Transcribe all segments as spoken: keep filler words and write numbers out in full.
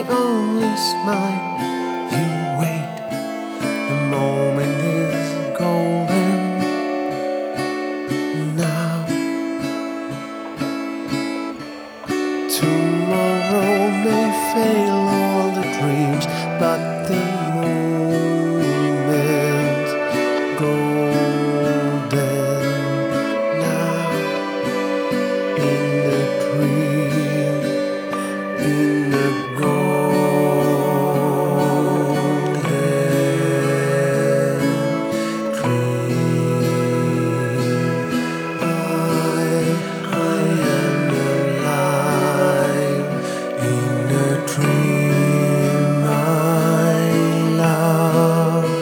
my only smile. You wait, the moment is golden now. Tomorrow may fail all the dreams, but the moment golden now. In a dream, in a golden dream, I, I am alive. In a dream, my love.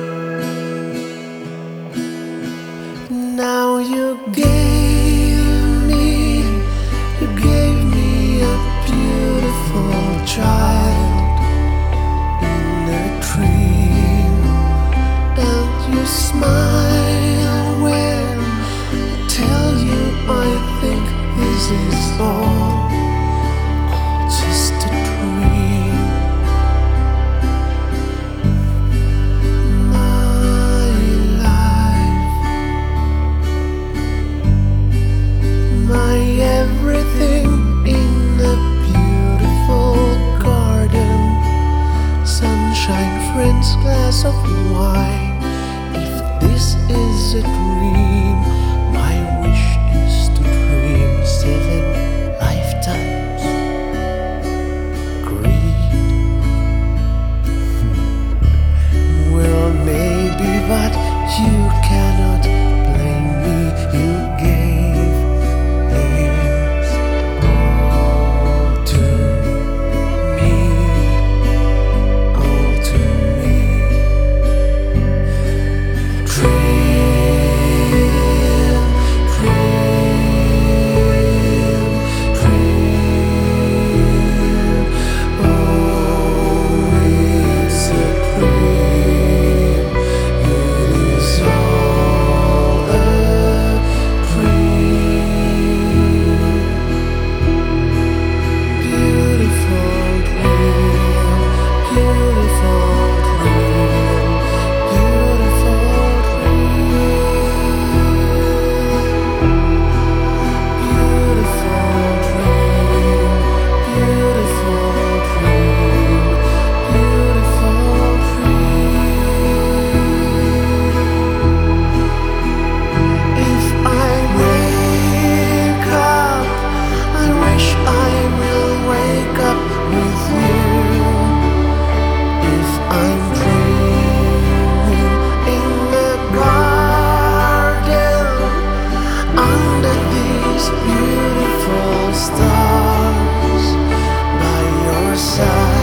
Now you gave me, you gave me a beautiful child in a dream, and you smile when I tell you I think this is all, all just a dream. My life, my everything in a beautiful garden, sunshine, friends, glass of wine. If this is a dream, my wish is to dream seven lifetimes. Greed, well, maybe, but you cannot blame me. You gave things all to me, all to me. Dream, dream, dream. Oh, it's a dream. It is all a dream. Beautiful dream, beautiful dream, beautiful dream, beautiful dream, beautiful dream, beautiful dream. If I wake up, I wish I will wake up with you. If I'm dreaming in the garden under these beautiful stars by your side.